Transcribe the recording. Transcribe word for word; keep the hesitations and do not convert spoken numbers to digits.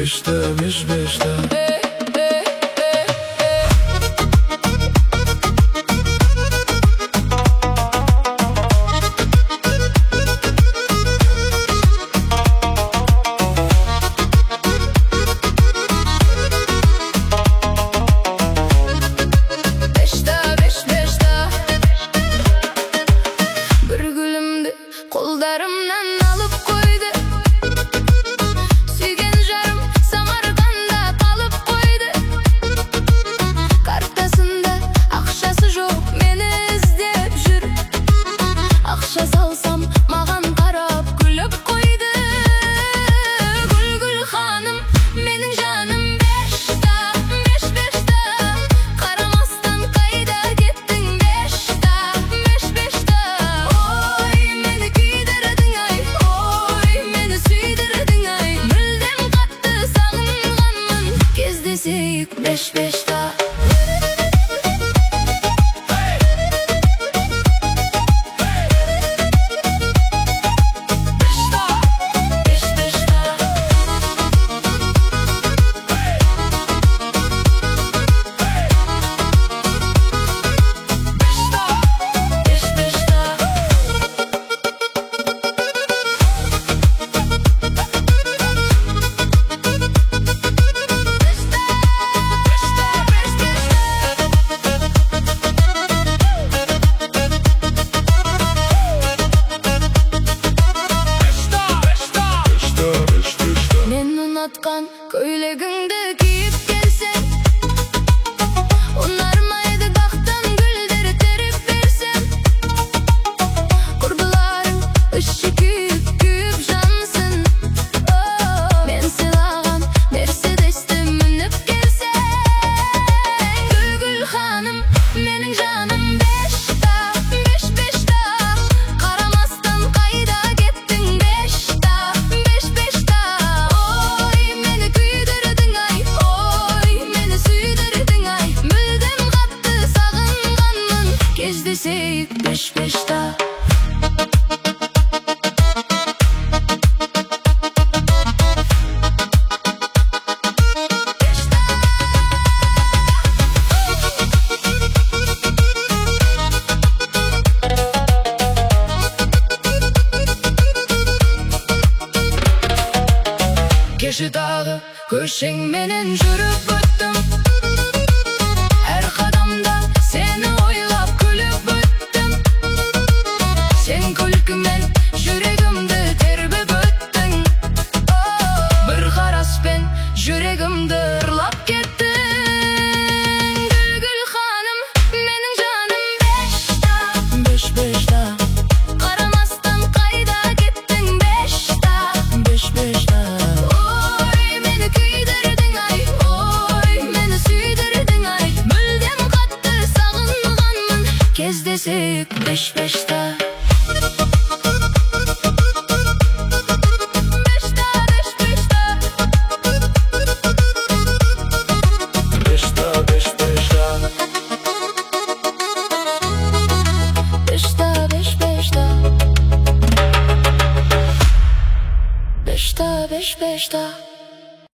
beşte, beş beşte. Kollarımdan alıp koydu. Suygen jarım Samarkanda kalıp koydu. Kartasında akşası жоқ, meni izlep jür. Akşa salsam mаған qarap күліп koydu. Gülgül hanım mening жаным бешта, беш бешта. Qaramasdan qayda ketding бешта, беш бешта. Oy meni kuydirding ay, oy meni suydirding ay. Müldem qatты sağınganman, кездесейік беш бешта. Atkan köylегіңді киіп келсем, ұнармайды бақтан гүлдер теріп берсем. Құрбыларың іші күйіп, күйіп жансın. Мен сыйлаған мерседесті мініп келсем. Гүл ханым менің жаным бешта, беш бешта. Қарамастан қайда кеттің бешта, беш бешта. Кездесейік беш бешта. Кеше тағы көшеңменен жүріп өттім. Әр қадамда сені ойлап күліп өттім. Сен күлкімен жүрегімді тербеп өттің. Бір қараспен жүрегімді ұрлап кеттің. Гүл ханым менің жаным бешта, беш бешта. Қарамастан қайда кеттің бешта, беш бешта. Ой мені күйдірдің ай, ой мені сүйдірдің ай. Мүлдем қатты сағынғанмын, кездесейік беш бешта. Бешта, беш бешта.